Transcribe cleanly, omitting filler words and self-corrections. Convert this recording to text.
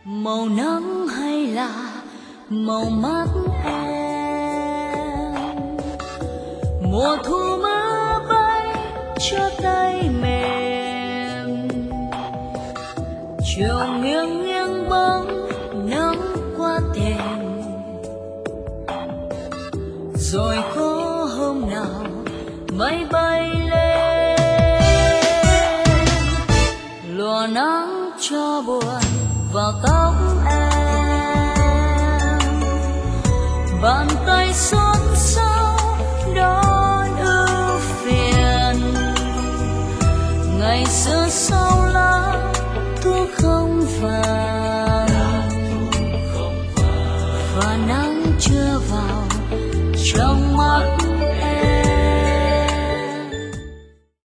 màu nắng hay là màu mắt em. Mùa thu mưa bay cho tay mềm, chiều nghiêng nghiêng bóng nắng qua thềm. Rồi có hôm nào mây bay lên, lùa nắng cho buồn vào tóc em. Bàn tay xót xa đón ưu phiền, ngày xưa sau lá thuốc không vàng, và nắng chưa vào trong mắt